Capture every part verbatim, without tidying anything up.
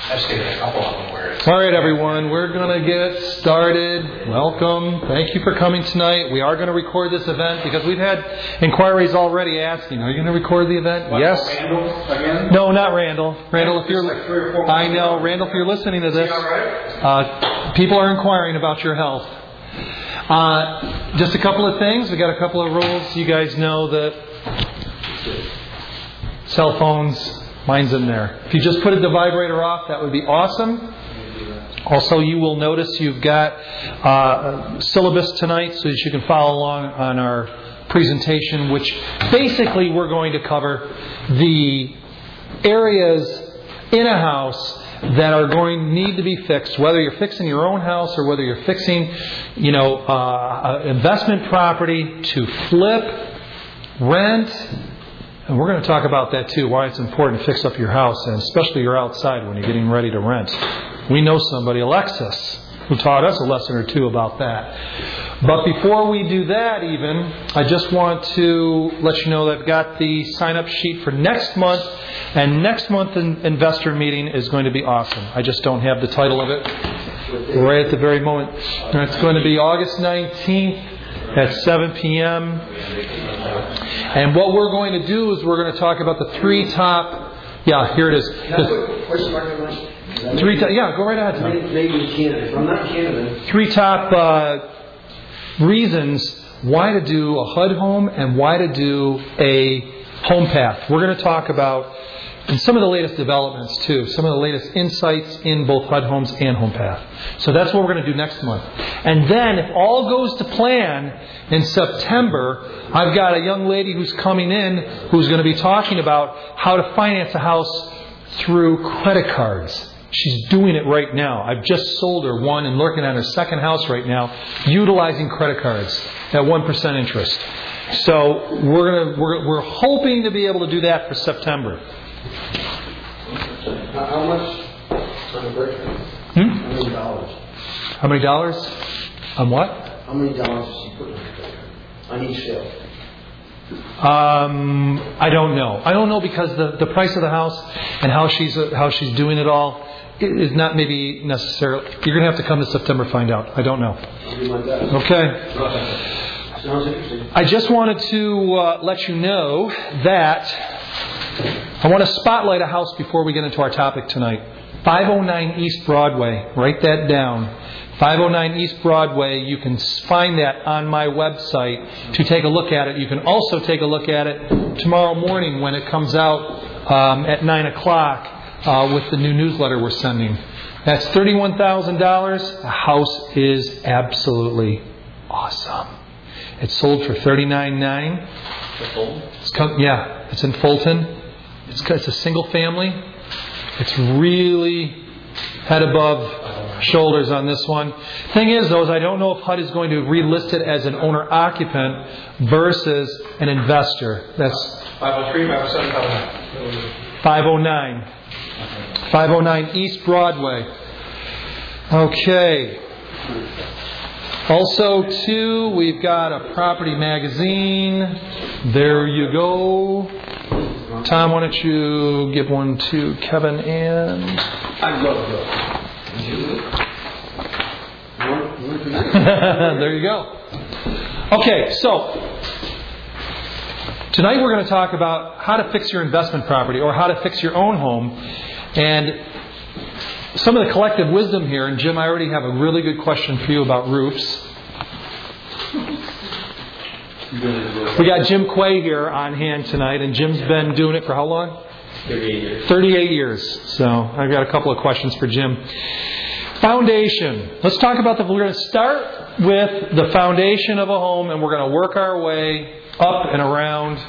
I've seen a couple of them where it's... All right, everyone, we're going to get started. Welcome. Thank you for coming tonight. We are going to record this event because we've had inquiries already asking, are you going to record the event? What, yes. Randall again? No, not Randall. Randall, if you're... Like three or four I know. Randall, if you're listening to this, all right? uh, people are inquiring about your health. Uh, just a couple of things. We got a couple of rules. You guys know that cell phones, mine's in there. If you just put the vibrator off, that would be awesome. Also, you will notice you've got uh, syllabus tonight so that you can follow along on our presentation, which basically we're going to cover the areas in a house that are going to need to be fixed, whether you're fixing your own house or whether you're fixing, you know, uh, investment property to flip, rent. And we're going to talk about that too, why it's important to fix up your house, and especially your outside when you're getting ready to rent. We know somebody, Alexis, who taught us a lesson or two about that. But before we do that even, I just want to let you know that I've got the sign-up sheet for next month. And next month's investor meeting is going to be awesome. I just don't have the title of it right at the very moment. And it's going to be August nineteenth at seven p.m. And what we're going to do is we're going to talk about the three top... Yeah, here it is. The, Three, to, yeah, go right ahead. Maybe in Canada. If I'm not Canada. Three top uh, reasons why to do a H U D home and why to do a home path. We're going to talk about and some of the latest developments too, some of the latest insights in both H U D homes and home path. So that's what we're going to do next month. And then, if all goes to plan, in September, I've got a young lady who's coming in who's going to be talking about how to finance a house through credit cards. She's doing it right now. I've just sold her one and looking at her second house right now, utilizing credit cards at one percent interest. So we're gonna we're we're hoping to be able to do that for September. How much on a break? Hmm? How many dollars? How many dollars? On what? How many dollars is she putting on a break on each sale? Um, I don't know. I don't know because the, the price of the house and how she's uh, how she's doing it all is not maybe necessarily. You're going to have to come to September to find out. I don't know. Okay. Sounds interesting. I just wanted to uh, let you know that I want to spotlight a house before we get into our topic tonight. five oh nine East Broadway. Write that down. five oh nine East Broadway. You can find that on my website to take a look at it. You can also take a look at it tomorrow morning when it comes out um, at nine o'clock uh, with the new newsletter we're sending. That's thirty-one thousand dollars. The house is absolutely awesome. It's sold for thirty-nine thousand nine hundred dollars. Yeah, it's in Fulton. It's, it's a single family. It's really head above shoulders on this one. Thing is, though, is I don't know if H U D is going to relist it as an owner-occupant versus an investor. That's five oh three, five oh seven, five oh nine. five oh nine. five oh nine East Broadway. Okay. Also, too, we've got a property magazine. There you go. Tom, why don't you give one to Kevin and... I love that. There you go. Okay, so tonight we're going to talk about how to fix your investment property or how to fix your own home. And some of the collective wisdom here, and Jim, I already have a really good question for you about roofs. We got Jim Quay here on hand tonight, and Jim's been doing it for how long? thirty-eight years. thirty-eight years. So I've got a couple of questions for Jim. Foundation. Let's talk about the... We're going to start with the foundation of a home, and we're going to work our way up and around.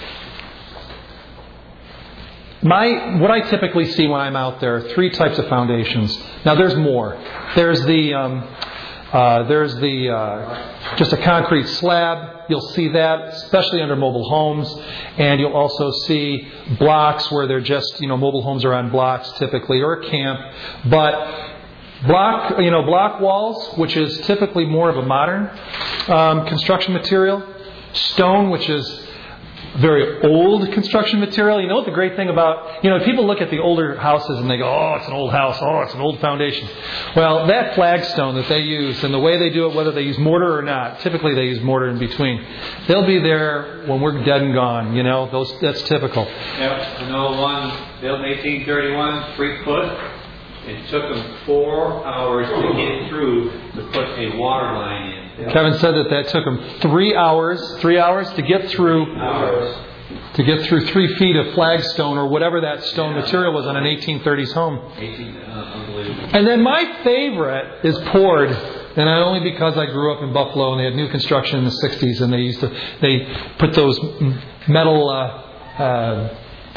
My what I typically see when I'm out there are three types of foundations. Now, there's more. There's the... Um, Uh, there's the uh, just a concrete slab. You'll see that, especially under mobile homes, and you'll also see blocks where they're just, you know, mobile homes are on blocks typically, or a camp. But block, you know, block walls, which is typically more of a modern um, construction material. Stone, which is very old construction material. You know what the great thing about, you know, people look at the older houses and they go, oh, it's an old house, oh, it's an old foundation. Well, that flagstone that they use and the way they do it, whether they use mortar or not, typically they use mortar in between. They'll be there when we're dead and gone, you know, those that's typical. Yep, I know one built in eighteen thirty-one, three foot. It took them four hours to get through to put a water line in. Kevin said that that took him three hours, three hours to get through, Hours. to get through three feet of flagstone or whatever that stone material was on an eighteen thirties home. eighteen, uh, unbelievable. And then my favorite is poured, and not only because I grew up in Buffalo and they had new construction in the sixties, and they used to they put those metal uh, uh,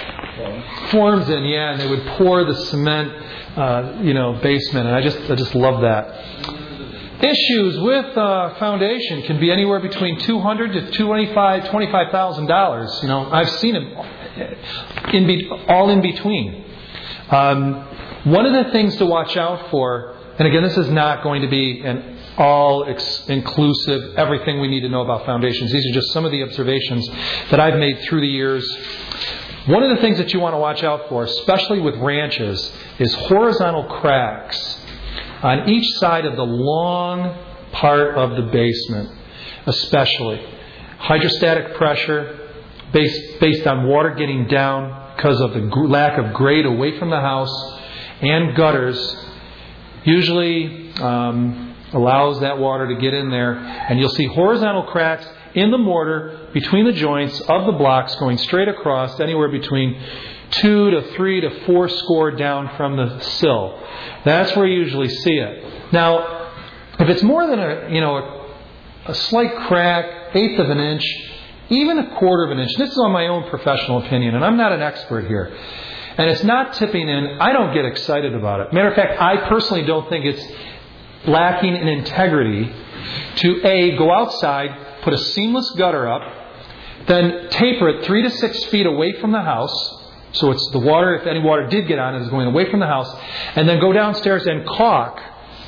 forms in, yeah, and they would pour the cement, uh, you know, basement, and I just I just love that. Issues with uh, foundation can be anywhere between two hundred to twenty-five, twenty-five thousand dollars. You know, I've seen them in be- all in between. Um, one of the things to watch out for, and again, this is not going to be an all-inclusive everything we need to know about foundations. These are just some of the observations that I've made through the years. One of the things that you want to watch out for, especially with ranches, is horizontal cracks on each side of the long part of the basement, especially. Hydrostatic pressure based, based on water getting down because of the gr- lack of grade away from the house, and gutters usually um, allows that water to get in there. And you'll see horizontal cracks in the mortar between the joints of the blocks going straight across anywhere between two to three to four score down from the sill. That's where you usually see it. Now, if it's more than a you know a, a slight crack, eighth of an inch, even a quarter of an inch. This is on my own professional opinion, and I'm not an expert here. And it's not tipping in. I don't get excited about it. Matter of fact, I personally don't think it's lacking in integrity to A, go outside, put a seamless gutter up, then taper it three to six feet away from the house. So it's the water, if any water did get on it, is going away from the house. And then go downstairs and caulk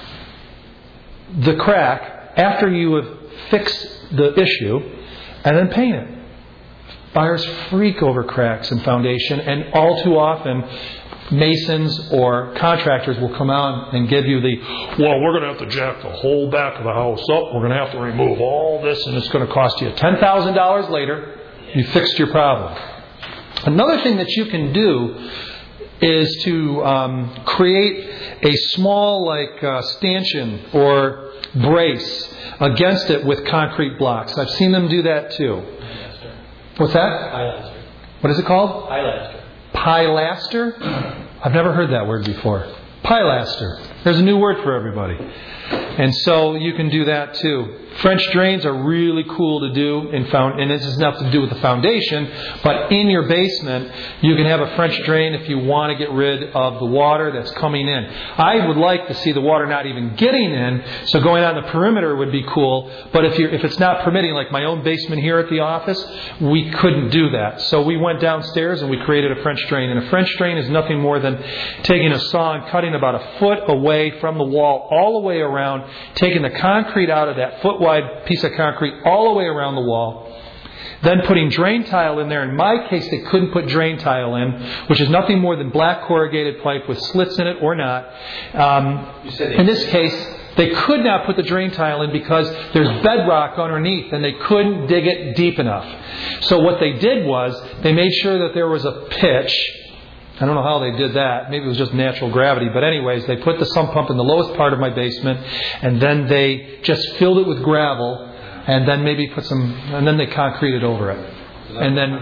the crack after you have fixed the issue, and then paint it. Buyers freak over cracks in foundation, and all too often masons or contractors will come out and give you the, well, we're going to have to jack the whole back of the house up. We're going to have to remove all this, and it's going to cost you ten thousand dollars later. You fixed your problem. Another thing that you can do is to um, create a small, like, uh, stanchion or brace against it with concrete blocks. I've seen them do that too. What's that? Pilaster. What is it called? Pilaster. Pilaster? I've never heard that word before. Pilaster. There's a new word for everybody. And so you can do that too. French drains are really cool to do, in found, and this has nothing to do with the foundation, but in your basement, you can have a French drain if you want to get rid of the water that's coming in. I would like to see the water not even getting in, so going on the perimeter would be cool, but if you're, if it's not permitting, like my own basement here at the office, we couldn't do that. So we went downstairs and we created a French drain, and a French drain is nothing more than taking a saw and cutting about a foot away from the wall, all the way around, taking the concrete out of that foot wide piece of concrete all the way around the wall, then putting drain tile in there. In my case, they couldn't put drain tile in, which is nothing more than black corrugated pipe with slits in it or not. Um, in this case, they could not put the drain tile in because there's bedrock underneath and they couldn't dig it deep enough. So what they did was they made sure that there was a pitch. I don't know how they did that. Maybe it was just natural gravity. But anyways, they put the sump pump in the lowest part of my basement, and then they just filled it with gravel, and then maybe put some, and then they concreted over it. And then,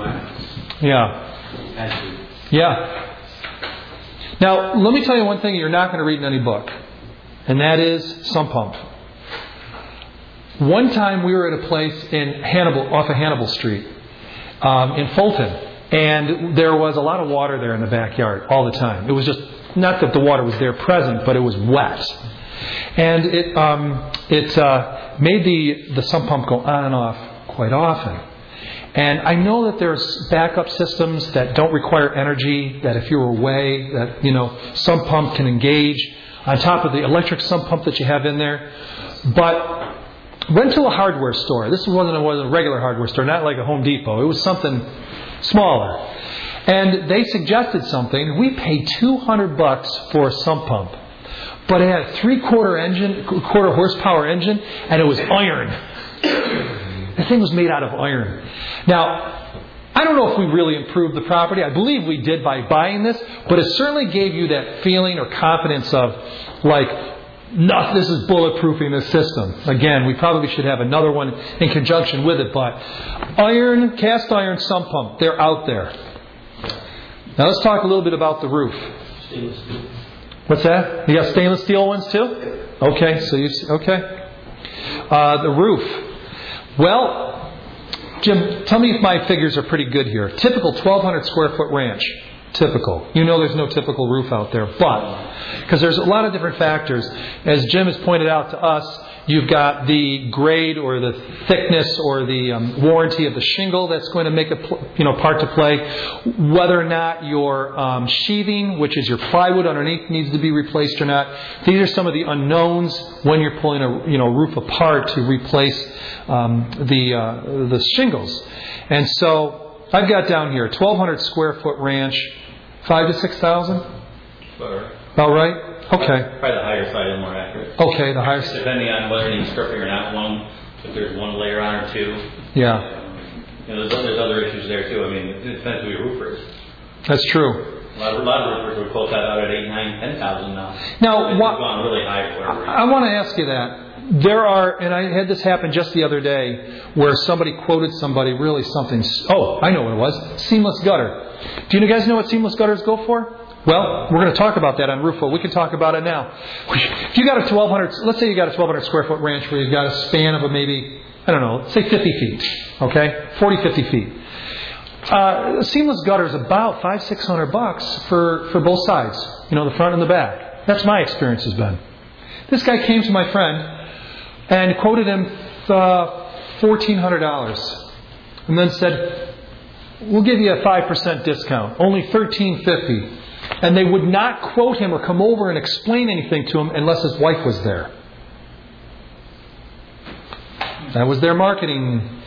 yeah. Yeah. Now, let me tell you one thing you're not going to read in any book, and that is sump pump. One time we were at a place in Hannibal, off of Hannibal Street, um, in Fulton. And there was a lot of water there in the backyard all the time. It was just, not that the water was there present, but it was wet. And it um, it uh, made the, the sump pump go on and off quite often. And I know that there's backup systems that don't require energy, that if you're away, that, you know, sump pump can engage on top of the electric sump pump that you have in there. But went to a hardware store. This wasn't a, wasn't a regular hardware store, not like a Home Depot. It was something smaller. And they suggested something. We paid two hundred bucks for a sump pump. But it had a three-quarter engine, quarter horsepower engine, and it was iron. The thing was made out of iron. Now, I don't know if we really improved the property. I believe we did by buying this, but it certainly gave you that feeling or confidence of, like, no, this is bulletproofing this system. Again, we probably should have another one in conjunction with it, but iron, cast iron sump pump, they're out there. Now let's talk a little bit about the roof. Stainless steel. What's that? You got stainless steel ones too? Okay, so you okay. Uh, the roof. Well, Jim, tell me if my figures are pretty good here. Typical twelve hundred square foot ranch. Typical. You know there's no typical roof out there, but because there's a lot of different factors. As Jim has pointed out to us, you've got the grade or the thickness or the um, warranty of the shingle that's going to make a pl- you know part to play. Whether or not your um, sheathing, which is your plywood underneath, needs to be replaced or not. These are some of the unknowns when you're pulling a you know roof apart to replace um, the uh, the shingles. And so I've got down here twelve hundred square foot ranch, five to six thousand. Better. About right. Okay. Probably the higher side is more accurate. Okay, the higher. Depending on whether it needs stripping or not, one if there's one layer on or two. Yeah. You know, there's, there's other issues there too. I mean, it depends who your roofer is. That's true. A lot of, a lot of roofers would quote that out at eight, nine, ten thousand now. Now, It's what, gone really high for whatever reason. I want to ask you that. There are, and I had this happen just the other day, where somebody quoted somebody really something. Oh, I know what it was. Seamless gutter. Do you guys know what seamless gutters go for? Well, we're going to talk about that on Roofo. We can talk about it now. If you got a twelve hundred, let's say you got a twelve hundred square foot ranch where you've got a span of a maybe, I don't know, say fifty feet. Okay, forty, fifty feet. Uh, a seamless gutter is about five, six hundred bucks for for both sides. You know, the front and the back. That's my experience has been. This guy came to my friend and quoted him uh, fourteen hundred dollars, and then said, "We'll give you a five percent discount, only thirteen fifty." And they would not quote him or come over and explain anything to him unless his wife was there. That was their marketing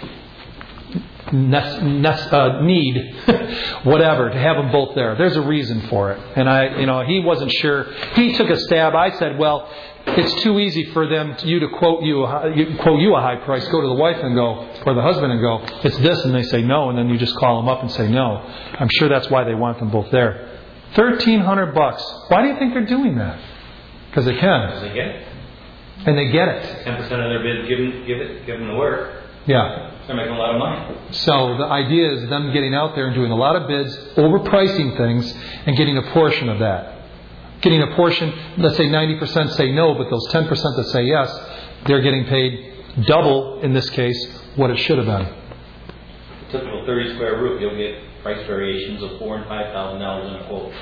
nes- nes- uh, need, whatever, to have them both there. There's a reason for it. And I, you know, he wasn't sure. He took a stab. I said, well, it's too easy for them, to, you to quote you, a, you, quote you a high price. Go to the wife and go, or the husband and go, it's this, and they say no, and then you just call them up and say no. I'm sure that's why they want them both there. Thirteen hundred bucks. Why do you think they're doing that? Because they can. They get it. And they get it. Ten percent of their bid, give them, give it, give them the work. Yeah. They're making a lot of money. So the idea is them getting out there and doing a lot of bids, overpricing things, and getting a portion of that. Getting a portion, let's say ninety percent say no, but those ten percent that say yes, they're getting paid double, in this case, what it should have been. Typical thirty square roof, you'll get price variations of four and five thousand dollars in a quote.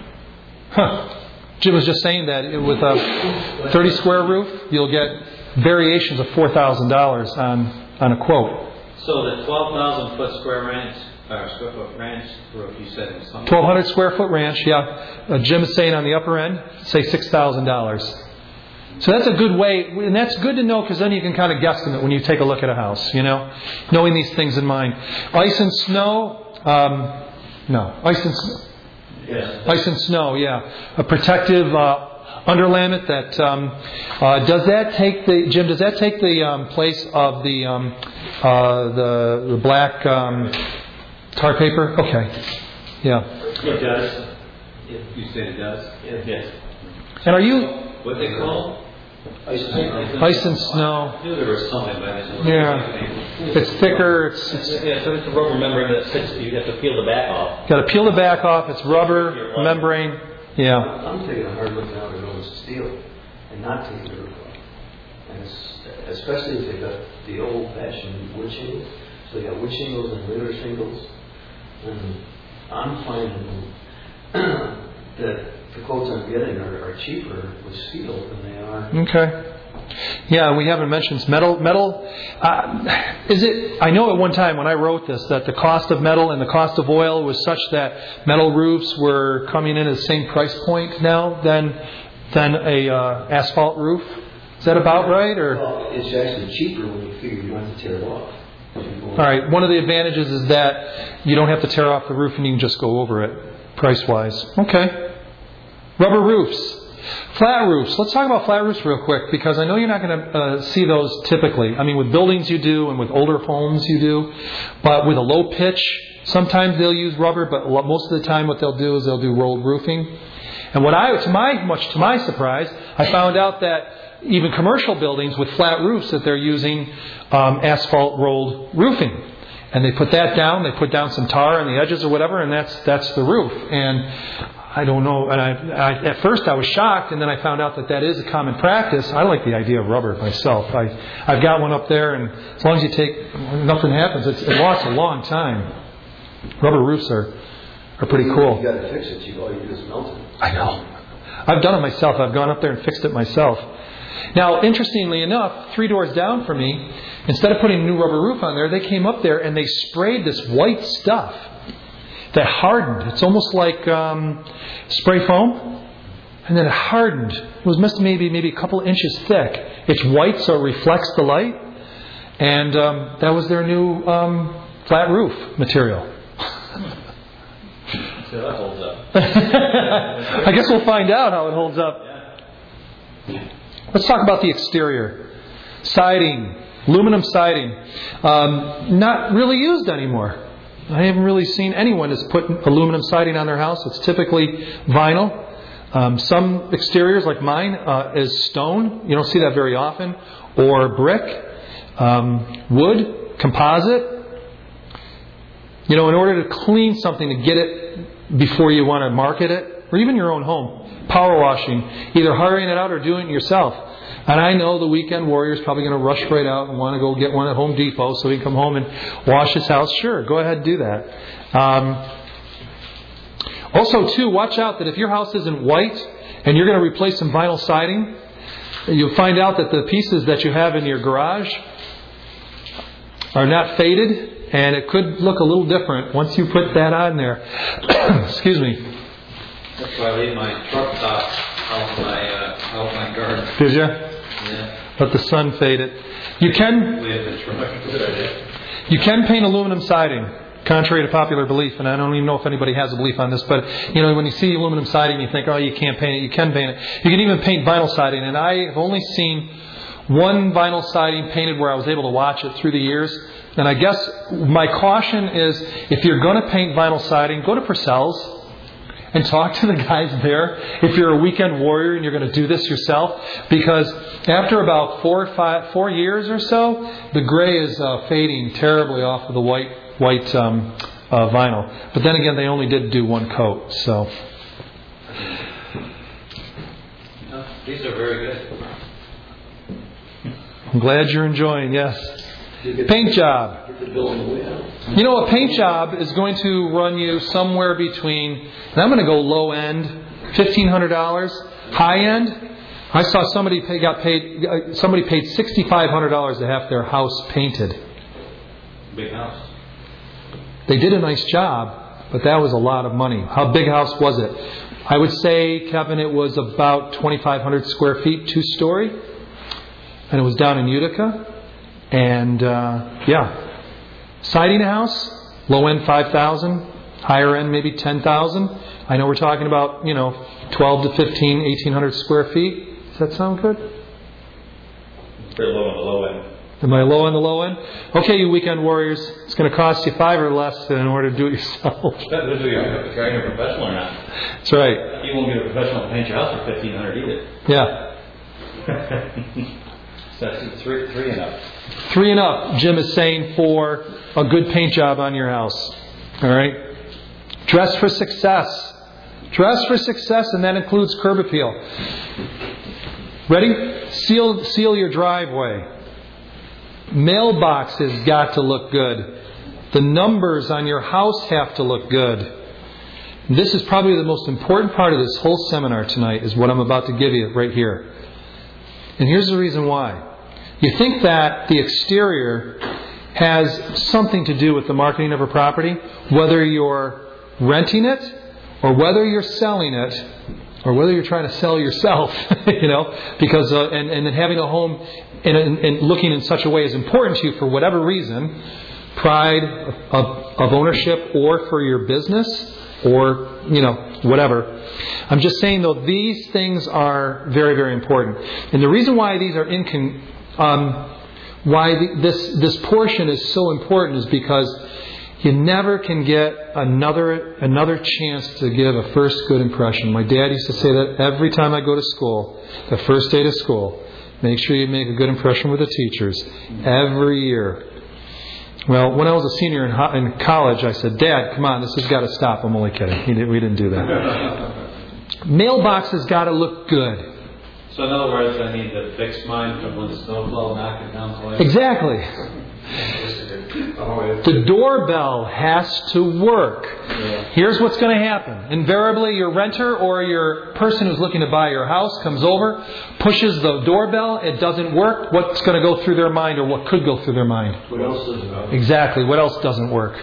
Huh. Jim was just saying that with a thirty square roof, you'll get variations of four thousand dollars on on a quote. So the twelve thousand foot square ranch, or square foot ranch roof, you said it was something. twelve hundred square foot ranch, yeah. Uh, Jim is saying on the upper end, say six thousand dollars. So that's a good way, and that's good to know because then you can kind of guesstimate when you take a look at a house, you know, knowing these things in mind. Ice and snow. Um, no, ice and snow. Yeah. Ice and snow, yeah. A protective uh, underlayment that um, uh, does that take the Jim? Does that take the um, place of the um, uh, the the black um, tar paper? Okay, yeah. It does. You said it does? Yes. And are you What they call? Ice and ice and snow? I knew there was something by this. Yeah. It's thicker. It's, it's Yeah, so it's a rubber membrane that sits, you have to peel the back off. got to peel the back off. It's rubber membrane. Yeah. I'm taking a hard look now to know it's steel and not taking the roof off. And it's, especially if they got the old-fashioned wood shingles. So they got wood shingles and litter shingles. And I'm finding that the quotes I'm getting are, are cheaper with steel than they are. Okay. Yeah, we haven't mentioned metal. Metal, uh, is it? I know at one time when I wrote this that the cost of metal and the cost of oil was such that metal roofs were coming in at the same price point now than than a uh, asphalt roof. Is that about right? Or Well, it's actually cheaper when you figure you don't have to tear it off. all right. One of the advantages is that you don't have to tear off the roof and you can just go over it, price-wise. Okay. Rubber roofs. Flat roofs. Let's talk about flat roofs real quick because I know you're not going to uh, see those typically. I mean, with buildings you do and with older homes you do. But with a low pitch, sometimes they'll use rubber, but most of the time what they'll do is they'll do rolled roofing. And what I, to my, much to my surprise, I found out that even commercial buildings with flat roofs that they're using um, asphalt rolled roofing. And they put that down, they put down some tar on the edges or whatever, and that's that's the roof. And I don't know, and I, I, at first I was shocked, and then I found out that that is a common practice. I like the idea of rubber myself. I, I've got one up there, and as long as you take, nothing happens. It's, it lasts a long time. Rubber roofs are, are pretty cool. You got to fix it. You all you do is melt it. I know. I've done it myself. I've gone up there and fixed it myself. Now, interestingly enough, three doors down from me, instead of putting a new rubber roof on there, they came up there and they sprayed this white stuff that hardened. It's almost like um, spray foam. And then it hardened. It was must maybe maybe a couple inches thick. It's white, so it reflects the light. And um, that was their new um, flat roof material. So that holds up. I guess we'll find out how it holds up. Let's talk about the exterior. Siding, aluminum siding. Um, not really used anymore. I haven't really seen anyone that's put aluminum siding on their house. It's typically vinyl. Um, some exteriors, like mine, uh, is stone. You don't see that very often. Or brick. Um, wood. Composite. You know, in order to clean something, to get it before you want to market it, or even your own home, power washing, either hiring it out or doing it yourself. And I know the weekend warrior is probably going to rush right out and want to go get one at Home Depot so he can come home and wash his house. Sure, go ahead and do that. Um, also, too, watch out that if your house isn't white and you're going to replace some vinyl siding, you'll find out that the pieces that you have in your garage are not faded. And it could look a little different once you put that on there. Excuse me. That's why I leave my truck top out my uh, out my garden. Did you? Yeah. Let the sun fade it. You can We have the truck. Good idea. you can paint aluminum siding, contrary to popular belief. And I don't even know if anybody has a belief on this, but you know when you see aluminum siding, you think, oh, you can't paint it. You can paint it. You can even paint vinyl siding. And I have only seen one vinyl siding painted where I was able to watch it through the years. And I guess my caution is if you're going to paint vinyl siding, go to Purcell's and talk to the guys there. If you're a weekend warrior and you're going to do this yourself, because after about four or five, four years or so, the gray is uh, fading terribly off of the white white um, uh, vinyl. But then again, they only did do one coat, so. These are very good. I'm glad you're enjoying. Yes. Paint job. You know, a paint job is going to run you somewhere between, and I'm going to go low end, fifteen hundred dollars. High end, I saw somebody pay, got paid. Uh, somebody paid sixty-five hundred dollars to have their house painted. Big house. They did a nice job, but that was a lot of money. How big a house was it? I would say, Kevin, it was about twenty-five hundred square feet, two story, and it was down in Utica. And, uh, yeah, siding a house, low end five thousand, higher end maybe ten thousand. I know we're talking about, you know, twelve to fifteen, eighteen hundred square feet. Does that sound good? Pretty low on the low end. Am I low on the low end? Okay, you weekend warriors, it's going to cost you five or less in order to do it yourself. Depends if you're hiring a professional or not. That's right. You won't get a professional to paint your house for fifteen hundred either. Yeah. So that's three, three and up. Three and up, Jim is saying, for a good paint job on your house. All right? Dress for success. Dress for success, and that includes curb appeal. Ready? Seal, seal your driveway. Mailboxes got to look good. The numbers on your house have to look good. This is probably the most important part of this whole seminar tonight, is what I'm about to give you right here. And here's the reason why. You think that the exterior has something to do with the marketing of a property, whether you're renting it or whether you're selling it. or whether you're trying to sell yourself, you know, because uh, and and then having a home and, and looking in such a way is important to you for whatever reason, pride of, of ownership, or for your business, or you know whatever. I'm just saying though, these things are very, very important, and the reason why these are incon um, why the, this this portion is so important is because you never can get another another chance to give a first good impression. My dad used to say that every time I go to school, the first day to school, make sure you make a good impression with the teachers every year. Well, when I was a senior in, ho- in college, I said, Dad, come on, this has got to stop. I'm only kidding. He did, we didn't do that. Mailbox has got to look good. So in other words, I need to fix mine from when the snowflow knocked it down. So Exactly. The doorbell has to work. Here's what's going to happen. Invariably, your renter or your person who's looking to buy your house comes over, pushes the doorbell, it doesn't work. What's going to go through their mind, or what could go through their mind? What else doesn't work? Exactly. What else doesn't work?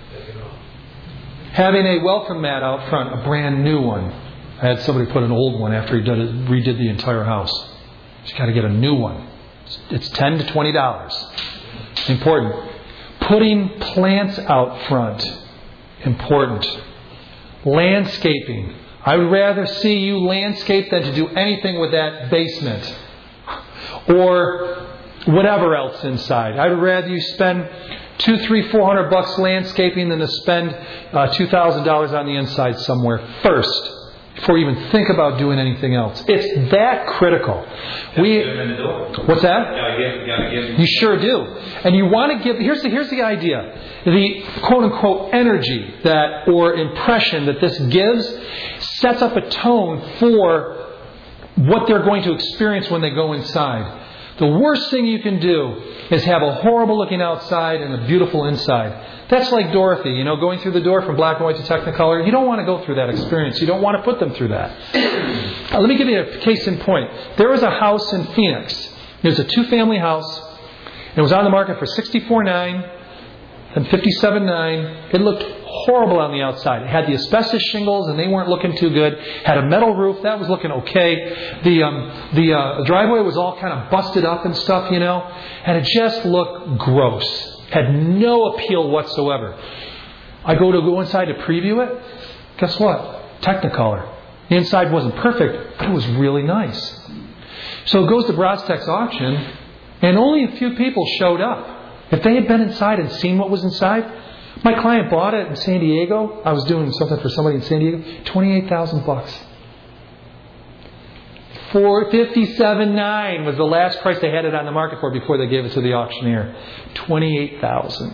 Having a welcome mat out front, a brand new one. I had somebody put an old one after he did it, redid the entire house. You got to get a new one. It's ten to twenty dollars. Important. Putting plants out front. Important. Landscaping. I would rather see you landscape than to do anything with that basement. Or whatever else inside. I would rather you spend two, three, four hundred bucks landscaping than to spend uh, two thousand dollars on the inside somewhere first, before you even think about doing anything else. It's that critical. We, what's that? You sure do. And you want to give, here's the, here's the idea. The quote unquote energy that, or impression that this gives sets up a tone for what they're going to experience when they go inside. The worst thing you can do is have a horrible looking outside and a beautiful inside. That's like Dorothy, you know, going through the door from black and white to Technicolor. You don't want to go through that experience. You don't want to put them through that. Uh, let me give you a case in point. There was a house in Phoenix. It was a two-family house. It was on the market for sixty-four thousand nine hundred dollars and fifty-seven thousand nine hundred dollars. It looked horrible on the outside. It had the asbestos shingles, and they weren't looking too good. Had a metal roof. That was looking okay. The um, the uh, driveway was all kind of busted up and stuff, you know. And it just looked gross. Had no appeal whatsoever. I go to go inside to preview it. Guess what? Technicolor. The inside wasn't perfect, but it was really nice. So it goes to Brostech's auction, and only a few people showed up. If they had been inside and seen what was inside, my client bought it in San Diego. I was doing something for somebody in San Diego. Twenty-eight thousand bucks. four fifty-seven nine was the last price they had it on the market for before they gave it to the auctioneer. Twenty-eight thousand.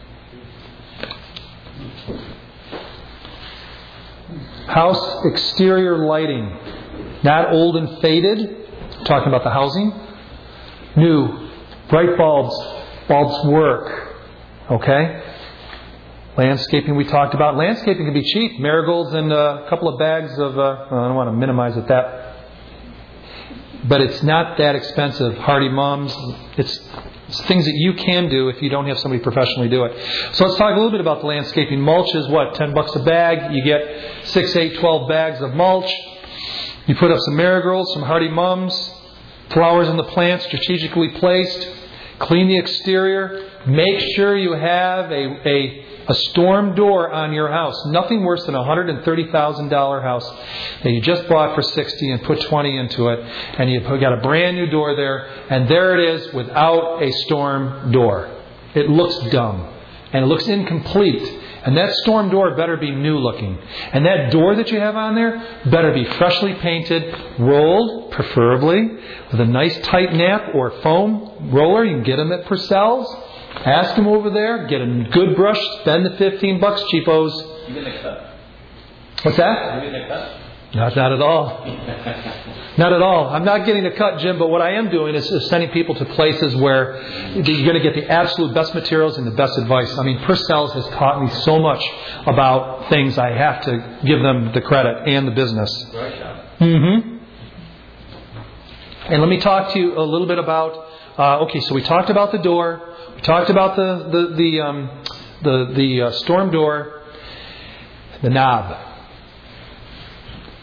House exterior lighting, not old and faded. I'm talking about the housing. New, bright bulbs. Bulbs work. Okay. Landscaping we talked about. Landscaping can be cheap. Marigolds and a couple of bags of. Uh, I don't want to minimize it that. But it's not that expensive. Hardy Mums. It's, it's things that you can do if you don't have somebody professionally do it. So let's talk a little bit about the landscaping. Mulch is what? Ten bucks a bag. You get six, eight, twelve bags of mulch. You put up some marigolds, some Hardy Mums, flowers in the plants strategically placed. Clean the exterior. Make sure you have a, a A storm door on your house. Nothing worse than a one hundred thirty thousand dollars house that you just bought for sixty thousand dollars and put twenty into it, and you got a brand new door there, and there it is without a storm door. It looks dumb, and it looks incomplete. And that storm door better be new looking. And that door that you have on there better be freshly painted, rolled, preferably, with a nice tight nap or foam roller. You can get them at Purcell's. Ask them over there. Get a good brush. Spend the fifteen bucks, cheapos. You getting a cut? What's that? You getting a cut? Not, not at all. Not at all. I'm not getting a cut, Jim, but what I am doing is, is sending people to places where you're going to get the absolute best materials and the best advice. I mean, Purcell's has taught me so much about things. I have to give them the credit and the business. Right, John. Mm-hmm. And let me talk to you a little bit about, uh, okay, so we talked about the door. We talked about the, the, the, um, the, the uh, storm door, the knob.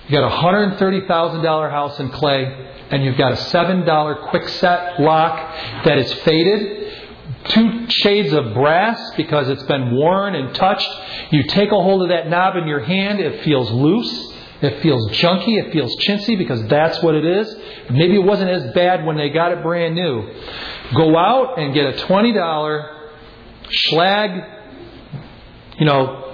You got a one hundred thirty thousand dollars house in clay, and you've got a seven dollar quick-set lock that is faded, two shades of brass because it's been worn and touched. You take a hold of that knob in your hand, it feels loose, it feels junky, it feels chintzy because that's what it is. Maybe it wasn't as bad when they got it brand new. Go out and get a twenty dollar Schlage, you know,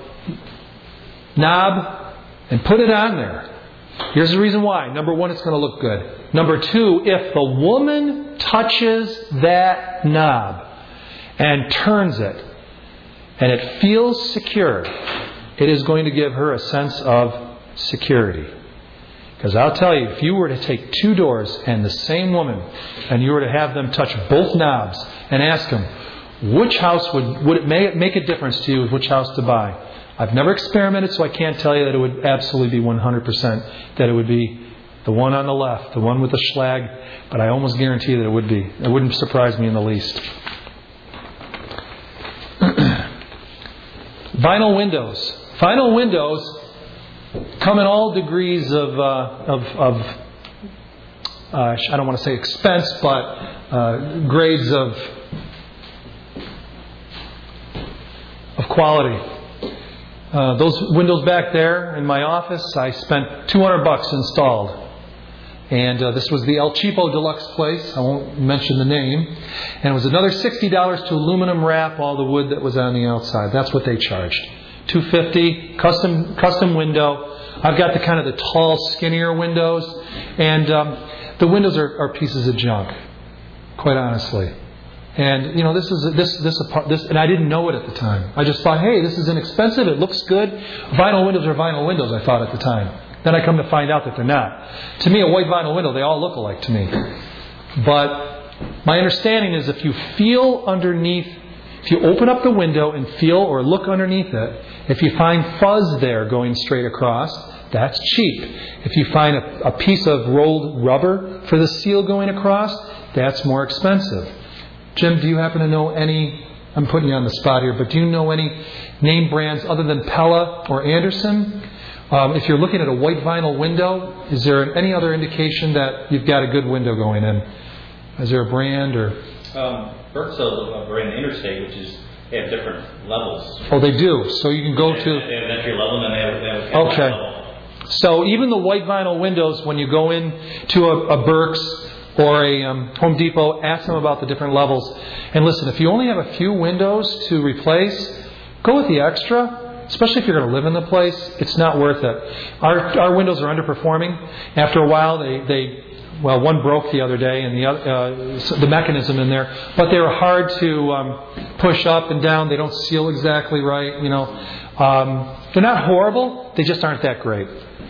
knob and put it on there. Here's the reason why. Number one, it's going to look good. Number two, if the woman touches that knob and turns it and it feels secure, it is going to give her a sense of security. Because I'll tell you, if you were to take two doors and the same woman and you were to have them touch both knobs and ask them, which house would, would it make, make a difference to you which house to buy? I've never experimented, so I can't tell you that it would absolutely be one hundred percent that it would be the one on the left, the one with the Schlage, but I almost guarantee that it would be. It wouldn't surprise me in the least. Vinyl windows. Vinyl windows come in all degrees of, uh, of, of uh, I don't want to say expense, but uh, grades of of quality. Uh, those windows back there in my office, I spent two hundred bucks installed. And uh, this was the El Cheapo Deluxe place. I won't mention the name. And it was another sixty dollars to aluminum wrap all the wood that was on the outside. That's what they charged. two hundred fifty dollars, custom custom window. I've got the kind of the tall, skinnier windows. And um, the windows are, are pieces of junk, quite honestly. And you know, this is this this this, and I didn't know it at the time. I just thought, hey, this is inexpensive. It looks good. Vinyl windows are vinyl windows. I thought at the time. Then I come to find out that they're not. To me, a white vinyl window, they all look alike to me. But my understanding is, if you feel underneath, if you open up the window and feel or look underneath it, if you find fuzz there going straight across, that's cheap. If you find a, a piece of rolled rubber for the seal going across, that's more expensive. Jim, do you happen to know any, I'm putting you on the spot here, but do you know any name brands other than Pella or Anderson? Um, if you're looking at a white vinyl window, is there any other indication that you've got a good window going in? Is there a brand or? Um, Burke sells a brand Interstate, which is, they have different levels. Oh, they do. So you can go they, to. They have entry level and they have, they have a okay. level. So even the white vinyl windows, when you go in to a, a Burke's or a um, Home Depot, ask them about the different levels. And listen, if you only have a few windows to replace, go with the extra, especially if you're going to live in the place. It's not worth it. Our our windows are underperforming. After a while, they, they well, one broke the other day, and the uh, the mechanism in there, but they were hard to um, push up and down. They don't seal exactly right. You know, um, they're not horrible. They just aren't that great.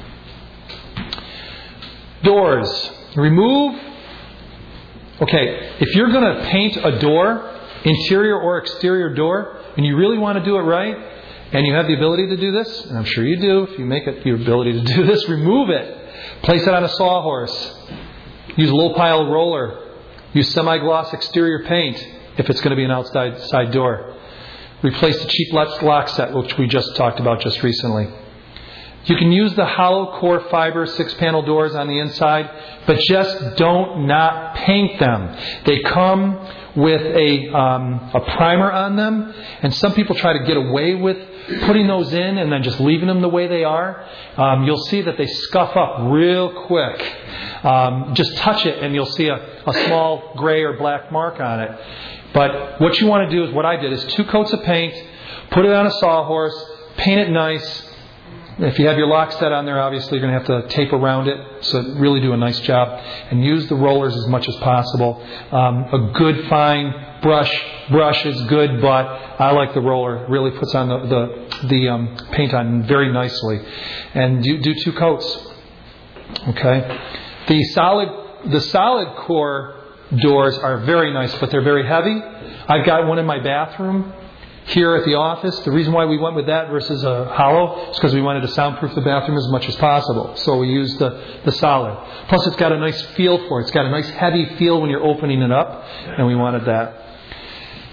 Doors. Remove. Okay, if you're going to paint a door, interior or exterior door, and you really want to do it right, and you have the ability to do this, and I'm sure you do, if you make it your ability to do this, remove it. Place it on a sawhorse. Use a low pile roller. Use semi-gloss exterior paint if it's going to be an outside side door. Replace the cheap lock set, which we just talked about just recently. You can use the hollow core fiber six-panel doors on the inside, but just don't not paint them. They come with a um, a primer on them, and some people try to get away with putting those in and then just leaving them the way they are. Um, you'll see that they scuff up real quick. Um, just touch it, and you'll see a, a small gray or black mark on it. But what you want to do is what I did is two coats of paint, put it on a sawhorse, paint it nice. If you have your lock set on there, obviously you're going to have to tape around it. So really do a nice job. And use the rollers as much as possible. Um, a good fine brush brush is good, but I like the roller. It really puts on the the, the um, paint on very nicely. And do, do two coats. Okay. The solid the solid core doors are very nice, but they're very heavy. I've got one in my bathroom. Here at the office, the reason why we went with that versus a hollow is because we wanted to soundproof the bathroom as much as possible. So we used the, the solid. Plus, it's got a nice feel for it. It's got a nice heavy feel when you're opening it up, and we wanted that.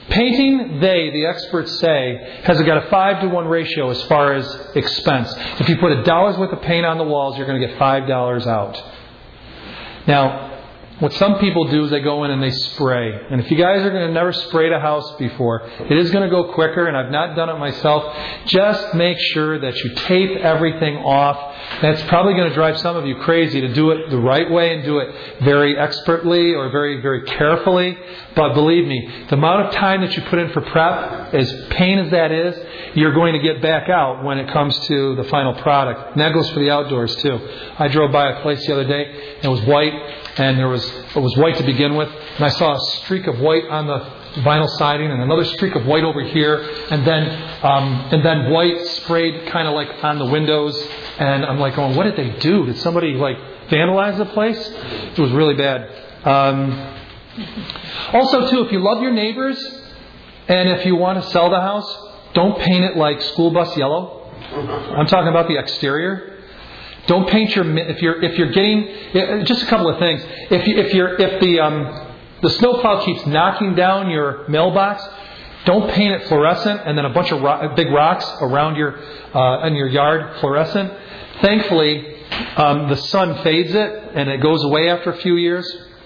Painting, they, the experts say, has got a five to one ratio as far as expense. If you put a dollar's worth of paint on the walls, you're going to get five dollars out. Now, what some people do is they go in and they spray. And if you guys are going to never sprayed a house before, it is going to go quicker, and I've not done it myself. Just make sure that you tape everything off. That's probably going to drive some of you crazy to do it the right way and do it very expertly or very, very carefully. But believe me, the amount of time that you put in for prep, as pain as that is, you're going to get back out when it comes to the final product. And that goes for the outdoors too. I drove by a place the other day, and it was white, and there was it was white to begin with, and I saw a streak of white on the vinyl siding, and another streak of white over here, and then um, and then white sprayed kind of like on the windows, and I'm like going, what did they do? Did somebody like vandalize the place? It was really bad. Um, also, too, if you love your neighbors, and if you want to sell the house, don't paint it like school bus yellow. I'm talking about the exterior. Don't paint your if you're if you're getting just a couple of things. If you, if you're if the um, the snowplow keeps knocking down your mailbox, don't paint it fluorescent and then a bunch of rock, big rocks around your uh, in your yard fluorescent. Thankfully, um, the sun fades it and it goes away after a few years.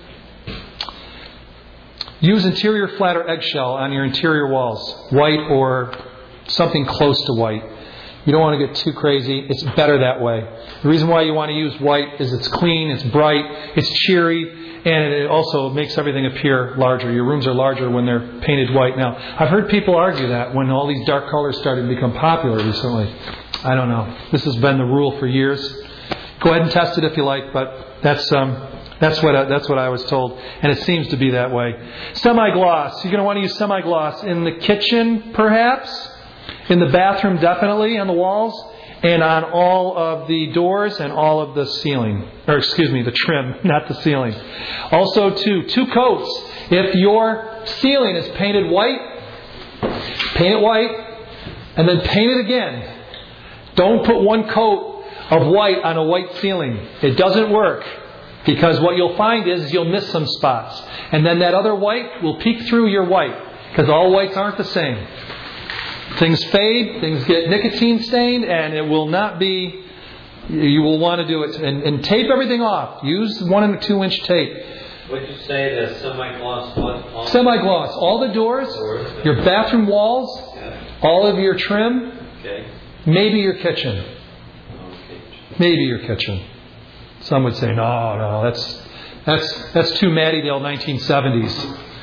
Use interior flat or eggshell on your interior walls, white or something close to white. You don't want to get too crazy. It's better that way. The reason why you want to use white is it's clean, it's bright, it's cheery, and it also makes everything appear larger. Your rooms are larger when they're painted white. Now, I've heard people argue that when all these dark colors started to become popular recently. I don't know. This has been the rule for years. Go ahead and test it if you like, but that's um, that's what I, that's what I was told, and it seems to be that way. Semi-gloss. You're going to want to use semi-gloss in the kitchen, perhaps. In the bathroom, definitely, on the walls, and on all of the doors and all of the ceiling. Or, excuse me, the trim, not the ceiling. Also, too, two coats. If your ceiling is painted white, paint it white, and then paint it again. Don't put one coat of white on a white ceiling. It doesn't work. Because what you'll find is you'll miss some spots. And then that other white will peek through your white. Because all whites aren't the same. Things fade, things get nicotine stained, and it will not be, you will want to do it. And, and tape everything off. Use one and a two inch tape. What did you say, the semi-gloss what? All Semi-gloss. All the doors, doors your bathroom walls, yeah. all of your trim, okay. maybe your kitchen. Okay. Maybe your kitchen. Some would say, no, no, that's that's that's too Mattydale nineteen seventies.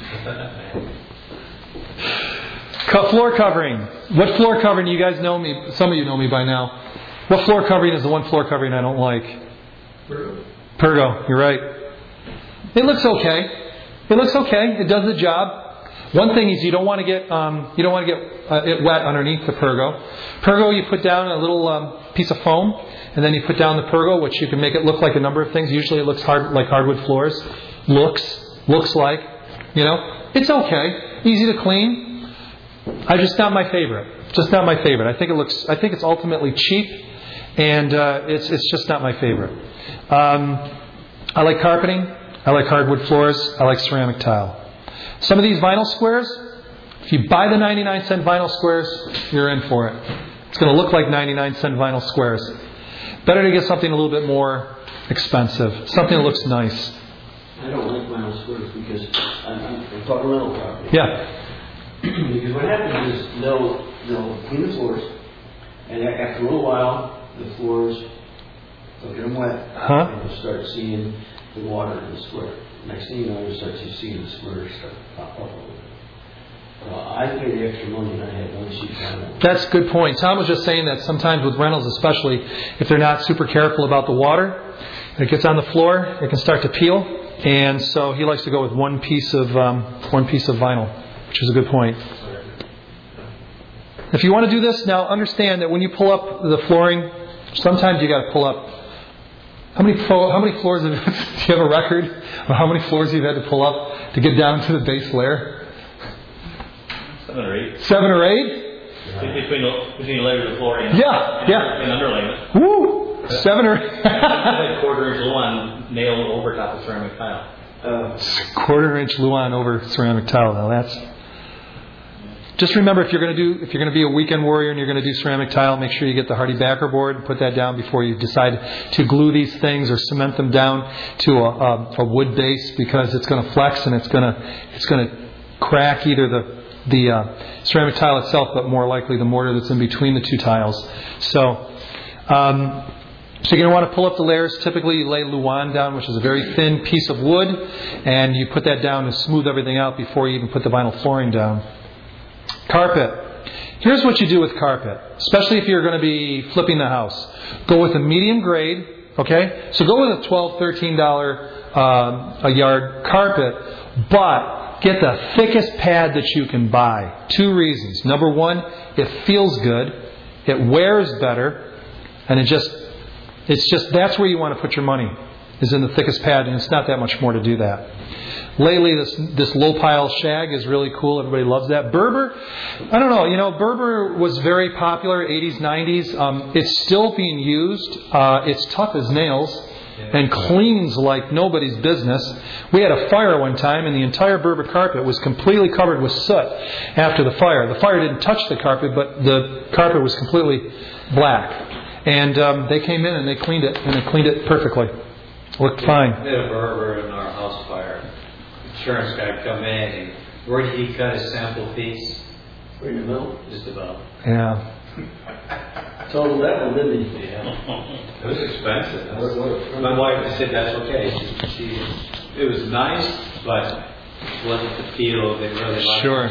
Floor covering. What floor covering? You guys know me. Some of you know me by now. What floor covering is the one floor covering I don't like? Pergo. Pergo. You're right. It looks okay. It looks okay. It does the job. One thing is you don't want to get um, you don't want to get uh, it wet underneath the Pergo. Pergo, you put down a little um, piece of foam, and then you put down the Pergo, which you can make it look like a number of things. Usually, it looks hard like hardwood floors. Looks looks like, you know, it's okay. Easy to clean. I just not my favorite. Just not my favorite. I think it looks. I think it's ultimately cheap, and uh, it's it's just not my favorite. Um, I like carpeting. I like hardwood floors. I like ceramic tile. Some of these vinyl squares. If you buy the ninety-nine cent vinyl squares, you're in for it. It's going to look like ninety-nine cent vinyl squares. Better to get something a little bit more expensive. Something that looks nice. I don't like vinyl squares because I'm, I'm, I'm talking rental property. Yeah. Because what happens is they'll, they'll clean the floors, and after a little while, the floors, they'll get them wet, Huh? and you'll start seeing the water in the square. Next thing you know, you'll start to see the square start to pop up a little bit. Uh, I paid the extra money and I had one sheet vinyl. That's a good point. Tom was just saying that sometimes with rentals, especially if they're not super careful about the water, and it gets on the floor, it can start to peel. And so he likes to go with one piece of um, one piece of vinyl. Which is a good point. If you want to do this, now understand that when you pull up the flooring, sometimes you got to pull up. How many fo- how many floors have, do you have a record of how many floors you've had to pull up to get down to the base layer? Seven or eight. Seven or eight? Between the, between the layers of flooring and, Yeah, and, yeah. and underlayment. Woo! Seven or A quarter inch Luan nailed over top of ceramic tile. Uh, quarter inch Luan over ceramic tile. Now that's just remember, if you're going to do, if you're going to be a weekend warrior and you're going to do ceramic tile, make sure you get the Hardy backer board and put that down before you decide to glue these things or cement them down to a, a, a wood base, because it's going to flex and it's going to it's going to crack either the the uh, ceramic tile itself, but more likely the mortar that's in between the two tiles. So, um, so you're going to want to pull up the layers. Typically, you lay Luan down, which is a very thin piece of wood, and you put that down to smooth everything out before you even put the vinyl flooring down. Carpet. Here's what you do with carpet, especially if you're going to be flipping the house. Go with a medium grade, okay? So go with a twelve dollars, thirteen dollars um, a yard carpet, but get the thickest pad that you can buy. Two reasons. Number one, it feels good, it wears better, and it just, it's just, that's where you want to put your money, is in the thickest pad, and it's not that much more to do that. Lately, this this low pile shag is really cool. Everybody loves that. Berber, I don't know. You know, Berber was very popular, eighties, nineties. Um, it's still being used. Uh, it's tough as nails and cleans like nobody's business. We had a fire one time, and the entire Berber carpet was completely covered with soot after the fire. The fire didn't touch the carpet, but the carpet was completely black. And um, they came in and they cleaned it, and they cleaned it perfectly. Looked fine. We had a Berber in our house fire. Insurance guy come in, and where did he cut his sample piece? Right in the middle. Just about. Yeah. Total that one, didn't he? Yeah. It was expensive. That's, my wife said that's okay. She, she, it was nice, but it wasn't the feel they really liked. Sure.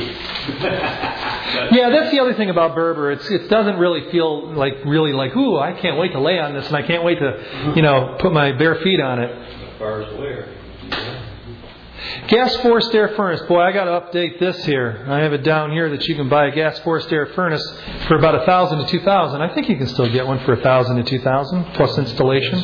Yeah, that's the other thing about Berber. It's it doesn't really feel like really like, ooh, I can't wait to lay on this, and I can't wait to, you know, put my bare feet on it. As far as where? Gas forced air furnace. Boy, I got to update this here. I have it down here that you can buy a gas forced air furnace for about a thousand to two thousand. I think you can still get one for a thousand to two thousand plus installation.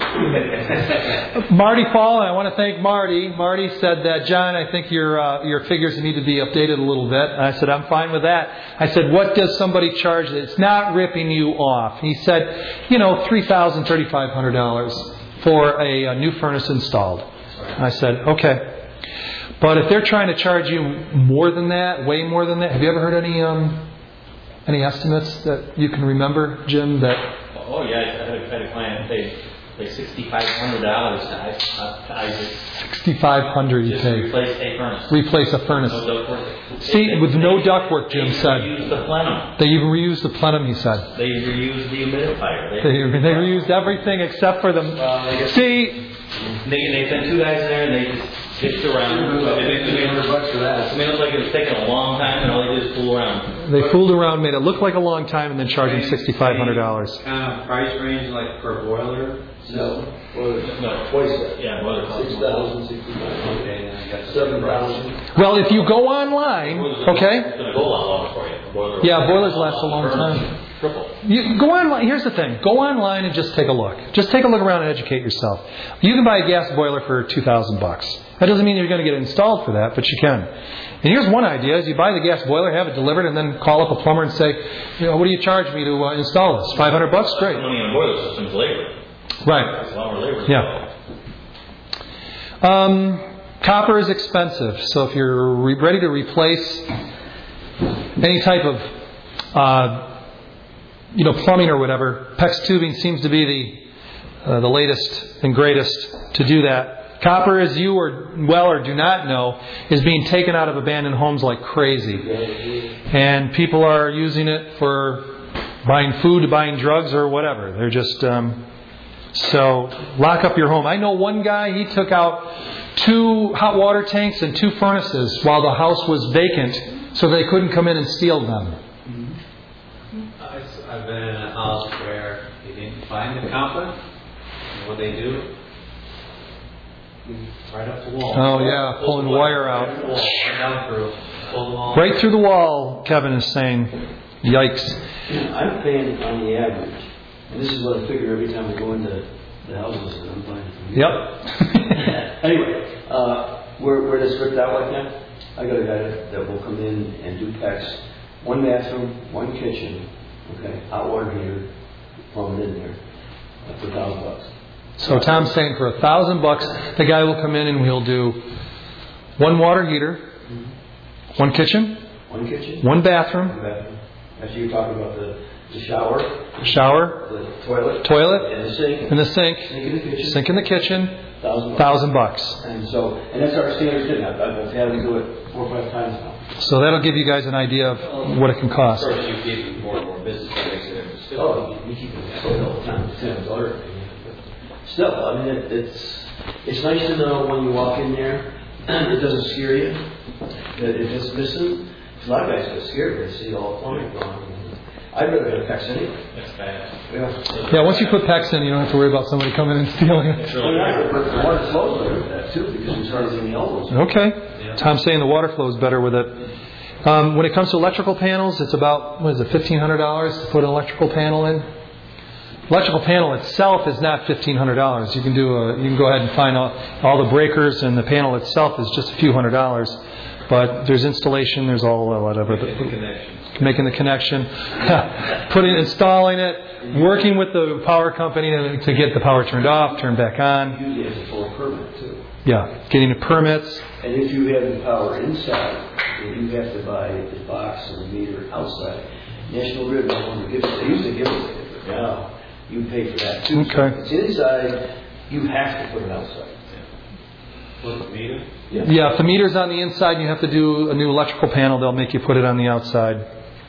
Marty Paul, and I want to thank Marty. Marty said that, John, I think your uh, your figures need to be updated a little bit. And I said, I'm fine with that. I said, what does somebody charge? It's not ripping you off. He said, you know, three thousand, thirty-five hundred dollars for a, a new furnace installed. I said, okay. But if they're trying to charge you more than that, way more than that, have you ever heard any um, any estimates that you can remember, Jim? That oh yeah, I had a, had a client pay like sixty five hundred dollars to Isaac. Sixty five hundred you Just pay. Replace a furnace. Replace a furnace. No ductwork. See, They- with they- no they- ductwork, Jim they said. reused the plenum. They even reused the plenum, he said. They reused the humidifier. They, they reused everything except for the... Well, they just- See, They, they sent two guys in there and they just hitched around. They made- they made- bucks for that. I mean, it looked like it was taking a long time, and all they did is fool around. they fooled around, made it look like a long time, and then charged him six thousand five hundred dollars. Kind of price range like per boiler? No. Well, No. twice that. Yeah, well, it's Six thousand, sixty-five hundred. Okay, then I got the Seven price. thousand. Well, if you go online, okay? It's going to go a lot longer for you. The boiler Yeah, boilers last a long Furnace, time. Triple. You go online. Here's the thing: go online and just take a look. Just take a look around and educate yourself. You can buy a gas boiler for two thousand bucks. That doesn't mean you're going to get it installed for that, but you can. And here's one idea: is you buy the gas boiler, have it delivered, and then call up a plumber and say, you know, what do you charge me to uh, install this? Five hundred bucks, great. Money on a boiler system is labor. Right. It's a lot more labor. Yeah. Um, copper is expensive, so if you're re- ready to replace any type of uh, you know, plumbing or whatever, PEX tubing seems to be the uh, the latest and greatest to do that. Copper, as you or well or do not know, is being taken out of abandoned homes like crazy, and people are using it for buying food, buying drugs, or whatever. They're just um, so lock up your home. I know one guy, he took out two hot water tanks and two furnaces while the house was vacant, so they couldn't come in and steal them. I've been in a house where they didn't find the comfort. And what they do? Right up the wall. Oh yeah, Pull pulling the wire Right out. the wall, right down through. Pull the wall. Right through the wall, Kevin is saying. Yikes. I'm paying on the average, and this is what I figure every time I go into the houses that I'm buying from you. Yep. Anyway, uh, where, where it's stripped out like that, I got a guy that will come in and do PEX. One bathroom, one kitchen, okay, hot water heater, plumb it in there, uh, for a thousand bucks. So Tom's saying for a thousand bucks, the guy will come in and we'll do one water heater, one kitchen, One kitchen? one bathroom, One bathroom. Actually, you're talking about the, the shower, shower, the toilet, toilet, and the sink. and the sink, Sink in the kitchen. sink in the kitchen, Thousand bucks. thousand bucks. And so, and that's our standard thing. I've, I've had them do it four or five times now. So that'll give you guys an idea of what it can cost. Of course, you keep more and more business that makes it still. Oh, you keep it so all the time. It's kind of dark. Still, I mean, it, it's it's nice to know when you walk in there, it doesn't scare you. That if it's missing, a lot of guys get scared when they see all the plumbing gone. I'd rather have PEX anyway. That's bad. Yeah. Yeah, once you put PEX in, you don't have to worry about somebody coming in and stealing it. It's Well, really yeah, bad. but the water flows better with that too, because we started in the elbows. Okay. Tom's saying the water flows better with it. Um, when it comes to electrical panels, it's about, what is it, fifteen hundred dollars to put an electrical panel in? Electrical panel itself is not fifteen hundred dollars. You can do a, you can go ahead and find all, all the breakers, and the panel itself is just a few hundred dollars. But there's installation, there's all uh, whatever. Making the connections. Making the connection, putting, installing it, working with the power company to, to get the power turned off, turned back on. Usually has a full permit too. Yeah, getting the permits. And if you have the power inside, then you have to buy the box and the meter outside. National Grid no longer gives it. They used to give it, but now you pay for that too. Okay. So if it's inside, you have to put it outside. What's the meter? Yeah. Yeah, if the meter's on the inside, you have to do a new electrical panel. They'll make you put it on the outside.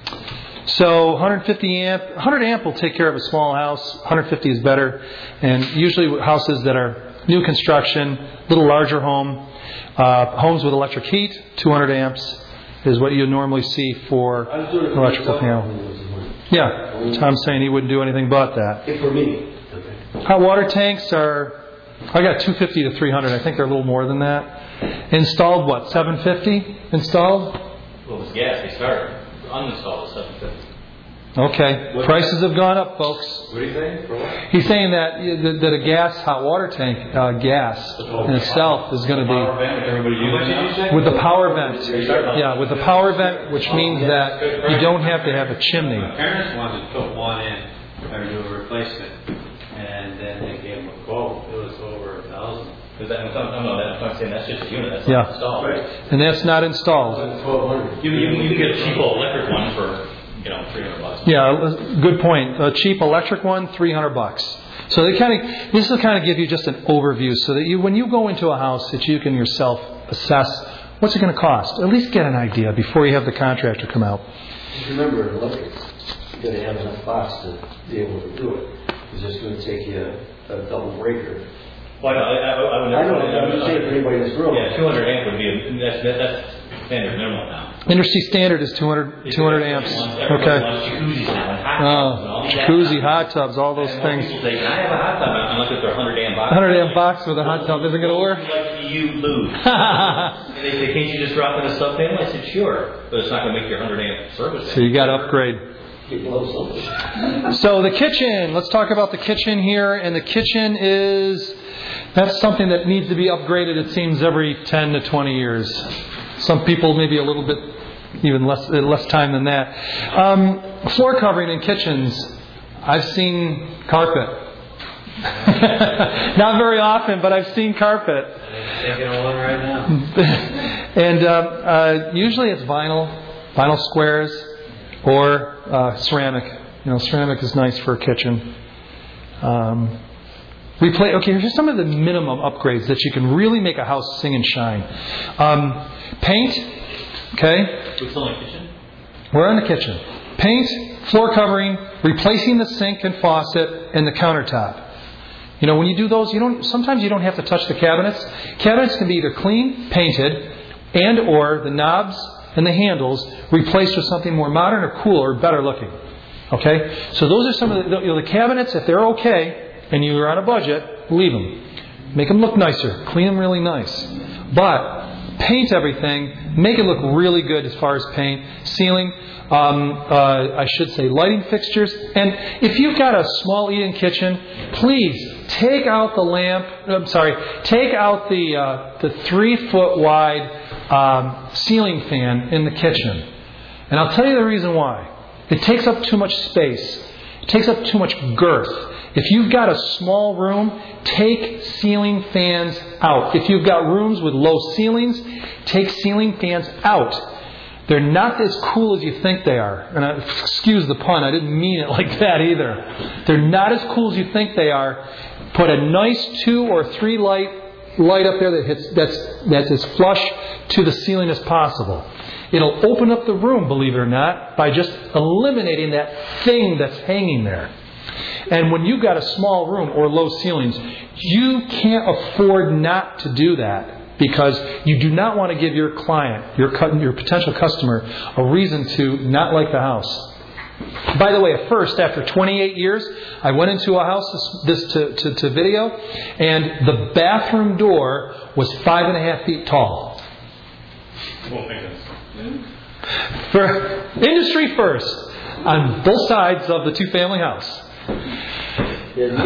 So one hundred fifty amp, one hundred amp will take care of a small house. one hundred fifty is better. And usually houses that are new construction, little larger home, uh, homes with electric heat, two hundred amps is what you normally see for I was doing it an for electrical myself panel. when it was in winter. Yeah, Tom's saying he wouldn't do anything but that. If for me. Okay. Hot water tanks are, I got two fifty to three hundred. I think they're a little more than that. Installed, what, seven fifty installed? Well, it's gas, they started. Uninstalled is seven fifty. Okay. Prices have gone up, folks. What do you think? For what? He's saying that that, that a gas hot water tank, uh, gas in itself is going to Power be vent, everybody using now? with the power vent. Yeah, with the power vent, which means that you don't have to have a chimney. My parents wanted to put one in, or do a replacement, and then they gave them a quote. It was over a thousand. Because that, I'm, I'm, no, that's what I'm saying, that's just a unit, that's Yeah. not installed. And that's not installed. twelve hundred. You, you, you can get a cheap old electric one for, you know, three hundred bucks. Yeah, good point. A cheap electric one, three hundred bucks. So they kind of, this will kind of give you just an overview so that you, when you go into a house, that you can yourself assess what's it going to cost. At least get an idea before you have the contractor come out. Just remember, in electric, you got to have enough box to be able to do it. Because it's going to take you a, a double breaker. Well, I, I, I would I never. know, I'm just saying for anybody in this room. Yeah, two hundred amp would be, a, that's, that, that's standard minimum now. Industry standard is two hundred, two hundred amps. Okay. Jacuzzis now, and hot Oh, tubs and all that. jacuzzi, hot tubs, all those And more things. people say, can I have a hot tub? And I'm looking at their one hundred amp box. one hundred amp box with a hot tub isn't going to work. Like you lose. And they say, can't you just drop in a sub panel? I said, sure. But it's not going to make your one hundred amp service. So you got to upgrade. Get below something. So the kitchen, let's talk about the kitchen here. And the kitchen is, that's something that needs to be upgraded, it seems, every ten to twenty years. Some people maybe a little bit, even less less time than that. Um, floor covering in kitchens, I've seen carpet. Not very often, but I've seen carpet. I'm thinking of one right now. And uh, uh, usually it's vinyl, vinyl squares, or uh, ceramic. You know, ceramic is nice for a kitchen. Um, replace. Okay, here's some of the minimum upgrades that you can really make a house sing and shine. Um, paint. Okay, What's on the kitchen? we're in the kitchen. Paint, floor covering, replacing the sink and faucet, and the countertop. You know, when you do those, you don't. Sometimes you don't have to touch the cabinets. Cabinets can be either clean, painted, and or the knobs and the handles replaced with something more modern or cool or better looking. Okay, so those are some of the, you know, the cabinets. If they're okay and you're on a budget, leave them. Make them look nicer. Clean them really nice. But paint everything. Make it look really good as far as paint, ceiling. Um, uh, I should say lighting fixtures. And if you've got a small eat-in kitchen, please take out the lamp. I'm sorry, take out the uh, the three foot wide um, ceiling fan in the kitchen. And I'll tell you the reason why. It takes up too much space. It takes up too much girth. If you've got a small room, take ceiling fans out. If you've got rooms with low ceilings, take ceiling fans out. They're not as cool as you think they are. And I, excuse the pun, I didn't mean it like that either. They're not as cool as you think they are. Put a nice two or three light light up there that hits that's that's as flush to the ceiling as possible. It'll open up the room, believe it or not, by just eliminating that thing that's hanging there. And when you've got a small room or low ceilings, you can't afford not to do that, because you do not want to give your client, your your potential customer, a reason to not like the house. By the way, at first, after twenty-eight years, I went into a house, this, this to, to, to video, and the bathroom door was five and a half feet tall. For industry first, on both sides of the two-family house. And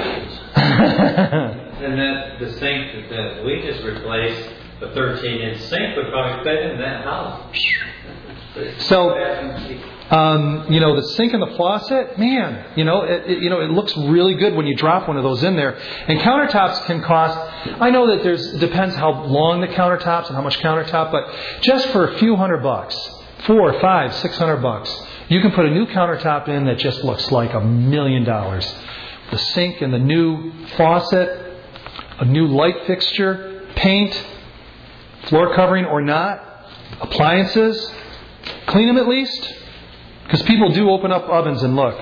that the sink that we just replaced, the thirteen inch sink would probably fit in that house. So, um, you know, the sink and the faucet, man, you know, it, it, you know, it looks really good when you drop one of those in there. And countertops can cost, I know that there's, it depends how long the countertops and how much countertop, but just for a few hundred bucks, four, five, six hundred bucks, you can put a new countertop in that just looks like a million dollars. The sink and the new faucet, a new light fixture, paint, floor covering or not, appliances, clean them at least. Because people do open up ovens and look.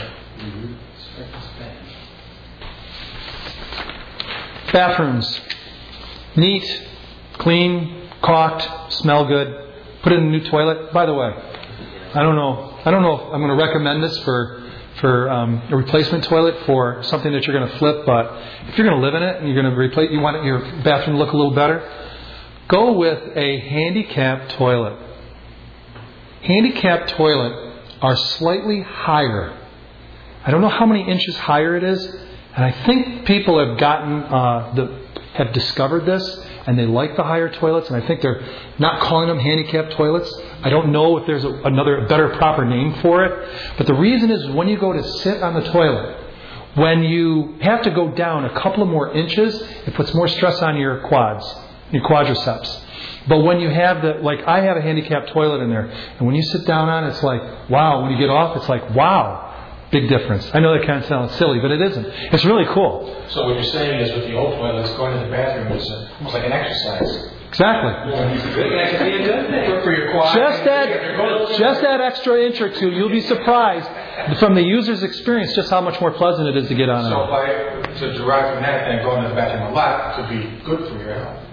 Bathrooms. Neat, clean, caulked, smell good. Put in a new toilet. By the way, I don't know. I don't know if I'm going to recommend this for for um, a replacement toilet for something that you're going to flip. But if you're going to live in it and you're going to replace, you want your bathroom to look a little better, go with a handicapped toilet. Handicapped toilet are slightly higher. I don't know how many inches higher it is, and I think people have gotten uh, the have discovered this, and they like the higher toilets, and I think they're not calling them handicapped toilets. I don't know if there's a, another better proper name for it, but the reason is when you go to sit on the toilet, when you have to go down a couple of more inches, it puts more stress on your quads, your quadriceps. But when you have the, like I have a handicapped toilet in there, and when you sit down on it, it's like, wow. When you get off, it's like, wow. Big difference. I know that kind of sounds silly, but it isn't. It's really cool. So what you're saying is with the old toilets, going to the bathroom is almost like an exercise. Exactly. For your quad. Just that, just that extra inch or two, you'll be surprised from the user's experience just how much more pleasant it is to get on. So if I, to derive from that, then going to the bathroom a lot could be good for your health.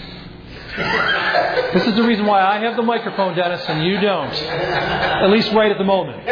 This is the reason why I have the microphone, Dennis, and you don't. At least right at the moment.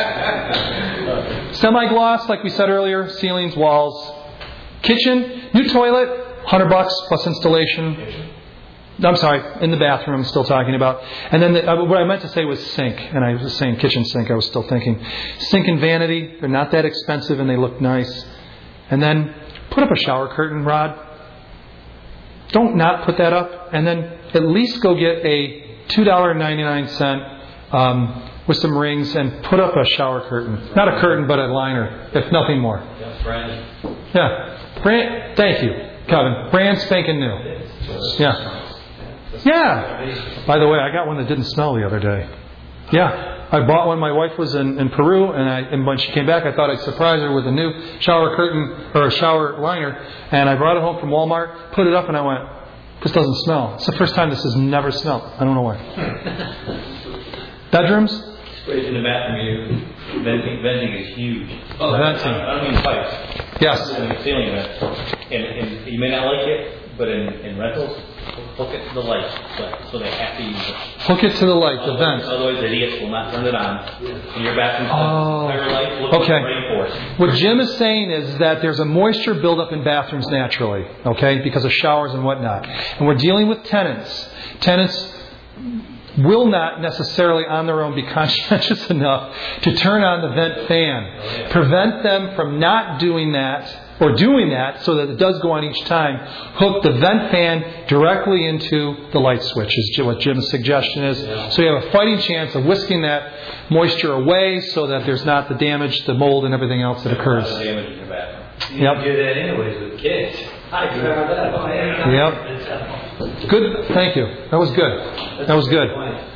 Semi-gloss, like we said earlier, ceilings, walls. Kitchen, new toilet, one hundred bucks plus installation. I'm sorry, in the bathroom I'm still talking about. And then the, uh, what I meant to say was sink, and I was saying kitchen sink, I was still thinking. Sink and vanity, they're not that expensive and they look nice. And then put up a shower curtain rod. Don't not put that up, and then at least go get a two dollars and ninety-nine cents um, with some rings and put up a shower curtain. Not a curtain, but a liner, if nothing more. Yeah, brand. Yeah. Brand, thank you, Kevin. Brand spanking new. Yeah. Yeah. By the way, I got one that didn't smell the other day. Yeah. I bought one. My wife was in, in Peru, and, I, and when she came back, I thought I'd surprise her with a new shower curtain or a shower liner. And I brought it home from Walmart, put it up, and I went, this doesn't smell. It's the first time this has never smelled. I don't know why. Bedrooms? In the bathroom, you, venting, venting is huge. Oh, venting. I don't mean pipes. Yes. I mean ceiling vents. And, and you may not like it, but in, in rentals, hook it to the light, so, so they have to use it. Hook it to the light, the Otherwise, vent. otherwise idiots will not turn it on. And your bathroom's Oh. fire light looks Okay. like rainforest. What Jim is saying is that there's a moisture buildup in bathrooms naturally, okay, because of showers and whatnot. And we're dealing with tenants. Tenants will not necessarily on their own be conscientious enough to turn on the vent fan. Prevent them from not doing that or doing that so that it does go on each time. Hook the vent fan directly into the light switch is what Jim's suggestion is. So you have a fighting chance of whisking that moisture away so that there's not the damage, the mold, and everything else that occurs. Lots of damage in your bathroom. You Yep. do that anyways with kids. I remember that. Yep. Good. Thank you. That was good. That was good.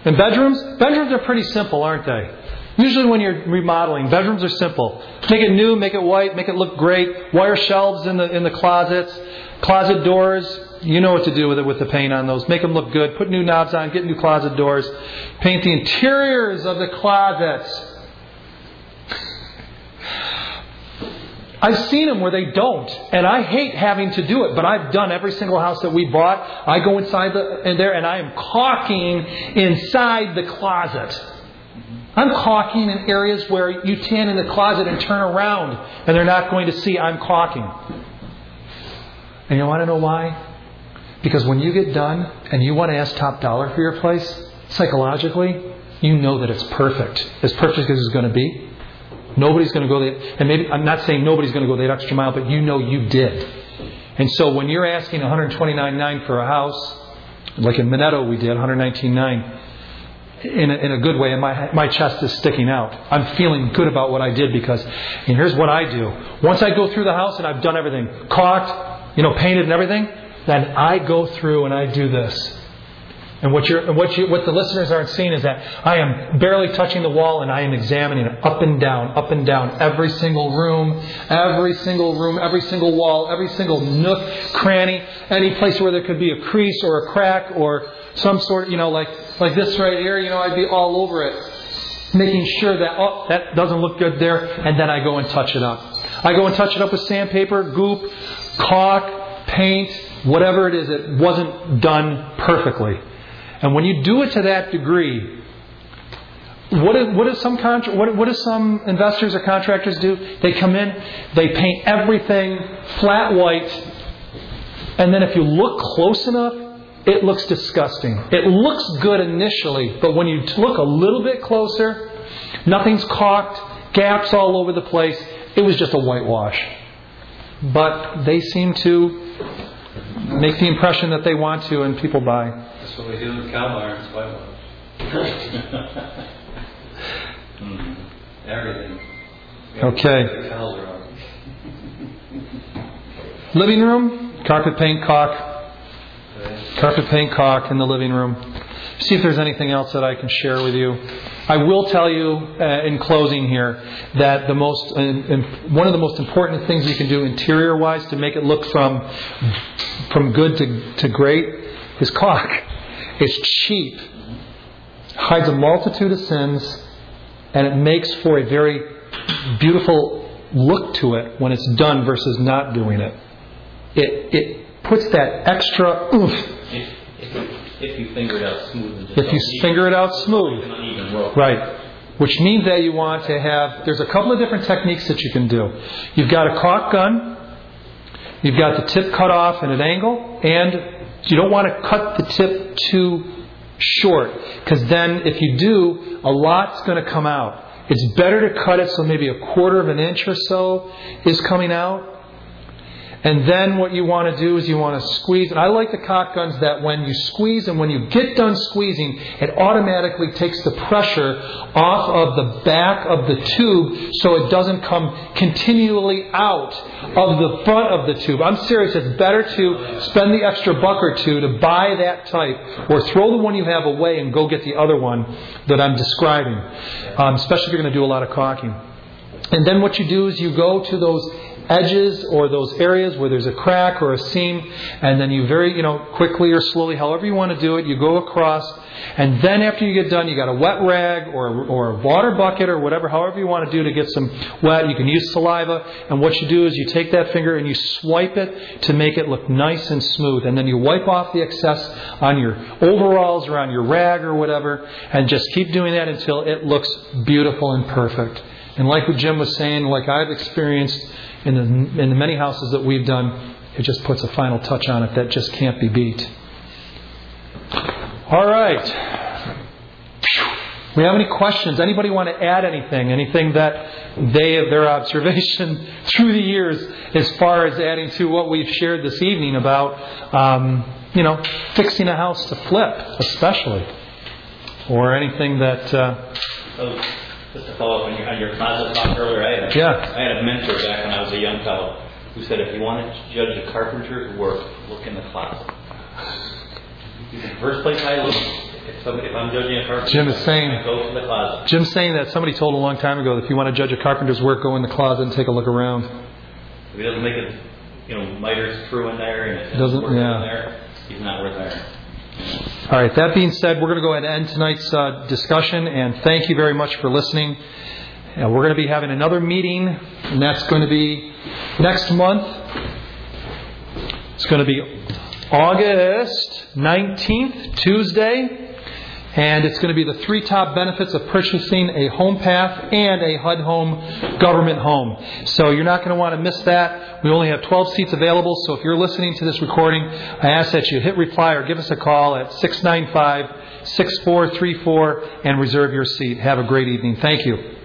And bedrooms? Bedrooms are pretty simple, aren't they? Usually when you're remodeling, bedrooms are simple. Make it new, make it white, make it look great. Wire shelves in the in the closets, closet doors. You know what to do with it with the paint on those. Make them look good. Put new knobs on, get new closet doors. Paint the interiors of the closets. I've seen them where they don't, and I hate having to do it, but I've done every single house that we bought. I go inside the, in there and I am caulking inside the closet. I'm caulking in areas where you stand in the closet and turn around and they're not going to see I'm caulking. And you want to know why? Because when you get done and you want to ask top dollar for your place, psychologically, you know that it's perfect. As perfect as it's going to be. Nobody's going to go that, and maybe I'm not saying nobody's going to go that extra mile, but you know you did. And so when you're asking one hundred twenty-nine thousand nine hundred dollars for a house, like in Minetto we did, one hundred nineteen thousand nine hundred dollars, in a, in a good way, and my my chest is sticking out. I'm feeling good about what I did because, and here's what I do. Once I go through the house and I've done everything, caulked, you know, painted and everything, then I go through and I do this. And what you're, what you, what the listeners aren't seeing is that I am barely touching the wall and I am examining it up and down, up and down, every single room, every single room, every single wall, every single nook, cranny, any place where there could be a crease or a crack or some sort, you know, like like this right here, you know, I'd be all over it, making sure that, oh, that doesn't look good there, and then I go and touch it up. I go and touch it up with sandpaper, goop, caulk, paint, whatever it is. It wasn't done perfectly. And when you do it to that degree, what do, what does some contra- what, what do some investors or contractors do? They come in, they paint everything flat white, and then if you look close enough, it looks disgusting. It looks good initially, but when you look a little bit closer, nothing's caulked, gaps all over the place. It was just a whitewash. But they seem to make the impression that they want to, and people buy. That's what we do with cow barns, whitewash. mm. Everything. Okay. The cows are on. Living room, carpet paint, caulk. Carpet paint, caulk in the living room. See if there's anything else that I can share with you. I will tell you uh, in closing here that the most, uh, in, one of the most important things you can do interior-wise to make it look from from good to, to great is caulk. It's cheap, hides a multitude of sins, and it makes for a very beautiful look to it when it's done versus not doing it. It it puts that extra oomph. If, if, you, if you finger it out smooth. If you finger it out smooth. Right. Which means that you want to have, there's a couple of different techniques that you can do. You've got a caulk gun. You've got the tip cut off at an angle. And you don't want to cut the tip too short. Because then if you do, a lot's going to come out. It's better to cut it so maybe a quarter of an inch or so is coming out. And then what you want to do is you want to squeeze. And I like the caulk guns that when you squeeze and when you get done squeezing, it automatically takes the pressure off of the back of the tube so it doesn't come continually out of the front of the tube. I'm serious. It's better to spend the extra buck or two to buy that type or throw the one you have away and go get the other one that I'm describing, um, especially if you're going to do a lot of caulking. And then what you do is you go to those edges or those areas where there's a crack or a seam, and then you very, you know, quickly or slowly, however you want to do it, you go across, and then after you get done, you got a wet rag or or a water bucket or whatever, however you want to do to get some wet. You can use saliva, and what you do is you take that finger and you swipe it to make it look nice and smooth, and then you wipe off the excess on your overalls or on your rag or whatever, and just keep doing that until it looks beautiful and perfect. And like what Jim was saying, like I've experienced in the, in the many houses that we've done, it just puts a final touch on it that just can't be beat. All right. We have any questions? Anybody want to add anything? Anything that they have their observation through the years as far as adding to what we've shared this evening about, um, you know, fixing a house to flip, especially, or anything that. Uh, so, just to follow up on your, on your closet talk earlier, I had, a, yeah. I had a mentor back when I was a young fellow who said if you want to judge a carpenter's work, look in the closet. The first place I looked, if somebody, if I'm judging a carpenter, Jim is saying- I go to the closet. Jim's saying that somebody told a long time ago that if you want to judge a carpenter's work, go in the closet and take a look around. If he doesn't make it, you know, miters true in there and it Doesn't- doesn't work yeah. in there, he's not worth hiring. All right, that being said, we're going to go ahead and end tonight's uh, discussion, and thank you very much for listening. And we're going to be having another meeting, and that's going to be next month. It's going to be August nineteenth, Tuesday. And it's going to be the three top benefits of purchasing a home path and a H U D home government home. So you're not going to want to miss that. We only have twelve seats available. So if you're listening to this recording, I ask that you hit reply or give us a call at six nine five, six four three four and reserve your seat. Have a great evening. Thank you.